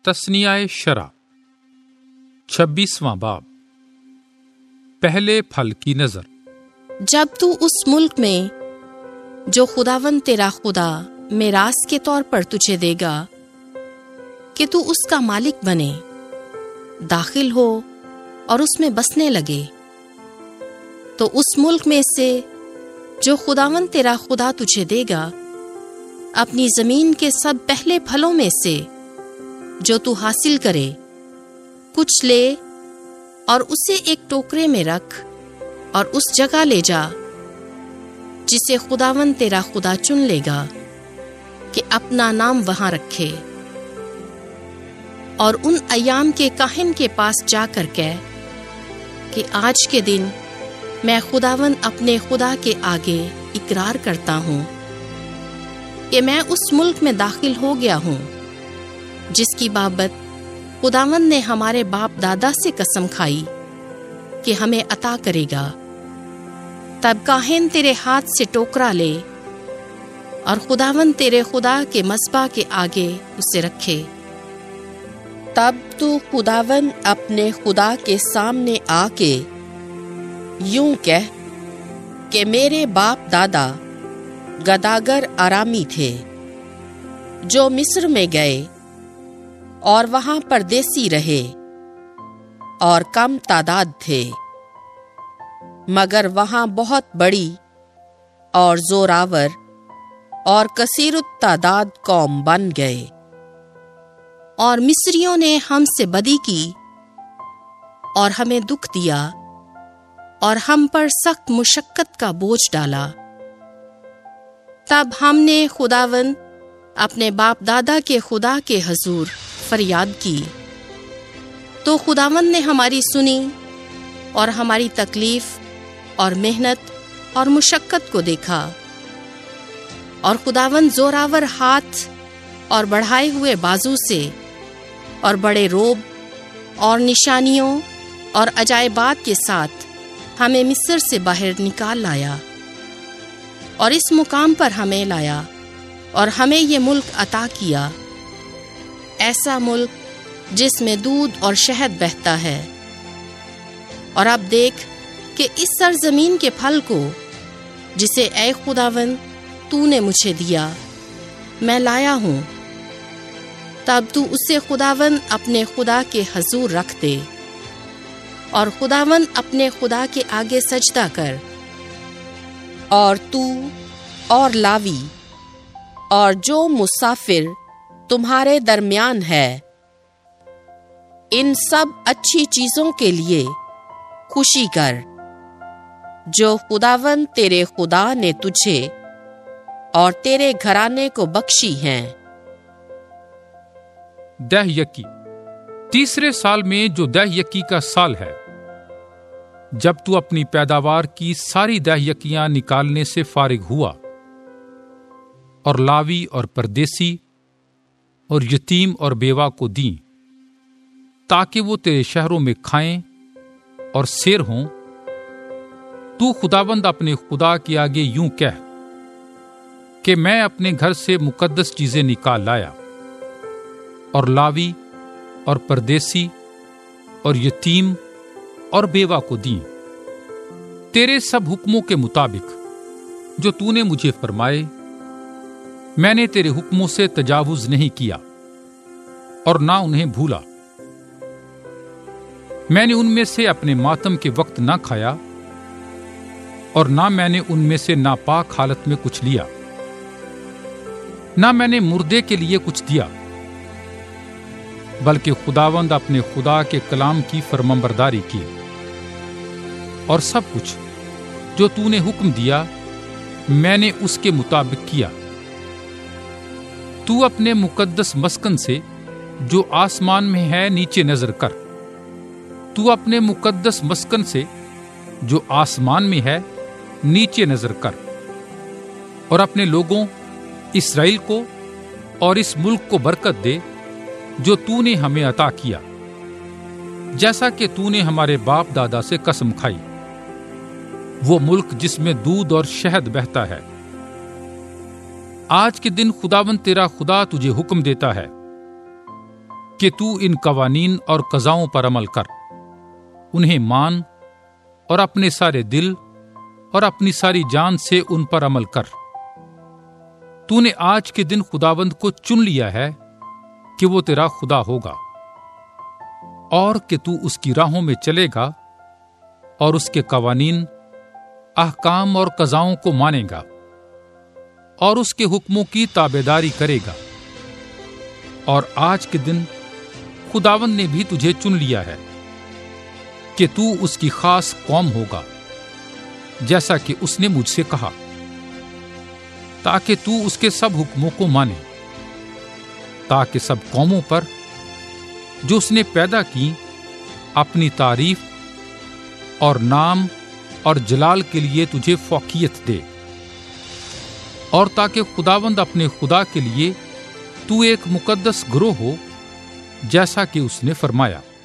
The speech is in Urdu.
تثنیہ شرع 26واں باب پہلے پھل کی نظر۔ جب تو اس ملک میں جو خداوند تیرا خدا میراث کے طور پر تجھے دے گا کہ تو اس کا مالک بنے، داخل ہو اور اس میں بسنے لگے، تو اس ملک میں سے جو خداوند تیرا خدا تجھے دے گا اپنی زمین کے سب پہلے پھلوں میں سے جو تو حاصل کرے کچھ لے اور اسے ایک ٹوکرے میں رکھ اور اس جگہ لے جا جسے خداوند تیرا خدا چن لے گا کہ اپنا نام وہاں رکھے، اور ان ایام کے کاہن کے پاس جا کر کہہ کہ آج کے دن میں خداوند اپنے خدا کے آگے اقرار کرتا ہوں کہ میں اس ملک میں داخل ہو گیا ہوں جس کی بابت خداوند نے ہمارے باپ دادا سے قسم کھائی کہ ہمیں عطا کرے گا۔ تب کاہن تیرے ہاتھ سے ٹوکرا لے اور خداوند تیرے خدا کے مذبح کے آگے اسے رکھے۔ تب تو خداوند اپنے خدا کے سامنے آ کے یوں کہہ کہ میرے باپ دادا گداگر آرامی تھے جو مصر میں گئے اور وہاں پردیسی رہے اور کم تعداد تھے، مگر وہاں بہت بڑی اور زوراور اور کثیر التعداد قوم بن گئے، اور مصریوں نے ہم سے بدی کی اور ہمیں دکھ دیا اور ہم پر سخت مشقت کا بوجھ ڈالا۔ تب ہم نے خداوند اپنے باپ دادا کے خدا کے حضور فریاد کی، تو خداوند نے ہماری سنی اور ہماری تکلیف اور محنت اور مشقت کو دیکھا، اور خداوند زوراور ہاتھ اور بڑھائے ہوئے بازو سے اور بڑے روب اور نشانیوں اور عجائبات کے ساتھ ہمیں مصر سے باہر نکال لایا اور اس مقام پر ہمیں لایا اور ہمیں یہ ملک عطا کیا، ایسا ملک جس میں دودھ اور شہد بہتا ہے۔ اور اب دیکھ کہ اس سرزمین کے پھل کو جسے اے خداوند تو نے مجھے دیا میں لایا ہوں، تب تو اسے خداوند اپنے خدا کے حضور رکھ دے، اور خداوند اپنے خدا کے آگے سجدہ کر، اور تو اور لاوی اور جو مسافر تمہارے درمیان ہے ان سب اچھی چیزوں کے لیے خوشی کر جو خداوند تیرے خدا نے تجھے اور تیرے گھرانے کو بخشی ہیں۔ دہ یکی، تیسرے سال میں جو دہ یکی کا سال ہے، جب تو اپنی پیداوار کی ساری دہ یکیاں نکالنے سے فارغ ہوا اور لاوی اور پردیسی اور یتیم اور بیوہ کو دیں تاکہ وہ تیرے شہروں میں کھائیں اور سیر ہوں، تو خداوند اپنے خدا کے آگے یوں کہہ کہ میں اپنے گھر سے مقدس چیزیں نکال لایا اور لاوی اور پردیسی اور یتیم اور بیوہ کو دیں تیرے سب حکموں کے مطابق جو تو نے مجھے فرمائے۔ میں نے تیرے حکموں سے تجاوز نہیں کیا اور نہ انہیں بھولا۔ میں نے ان میں سے اپنے ماتم کے وقت نہ کھایا اور نہ میں نے ان میں سے ناپاک حالت میں کچھ لیا، نہ میں نے مردے کے لیے کچھ دیا، بلکہ خداوند اپنے خدا کے کلام کی فرمانبرداری کی، اور سب کچھ جو تو نے حکم دیا میں نے اس کے مطابق کیا۔ تو اپنے مقدس مسکن سے جو آسمان میں ہے نیچے نظر کر، تو اپنے مقدس مسکن سے جو آسمان میں ہے نیچے نظر کر، اور اپنے لوگوں اسرائیل کو اور اس ملک کو برکت دے جو تو نے ہمیں عطا کیا، جیسا کہ تو نے ہمارے باپ دادا سے قسم کھائی، وہ ملک جس میں دودھ اور شہد بہتا ہے۔ آج کے دن خداوند تیرا خدا تجھے حکم دیتا ہے کہ تو ان قوانین اور قضاؤں پر عمل کر، انہیں مان اور اپنے سارے دل اور اپنی ساری جان سے ان پر عمل کر۔ تو نے آج کے دن خداوند کو چن لیا ہے کہ وہ تیرا خدا ہوگا، اور کہ تو اس کی راہوں میں چلے گا اور اس کے قوانین، احکام اور قضاؤں کو مانے گا اور اس کے حکموں کی تابعداری کرے گا۔ اور آج کے دن خداوند نے بھی تجھے چن لیا ہے کہ تو اس کی خاص قوم ہوگا، جیسا کہ اس نے مجھ سے کہا، تاکہ تو اس کے سب حکموں کو مانے، تاکہ سب قوموں پر جو اس نے پیدا کی اپنی تعریف اور نام اور جلال کے لیے تجھے فوقیت دے، اور تاکہ خداوند اپنے خدا کے لیے تو ایک مقدس گروہ ہو، جیسا کہ اس نے فرمایا۔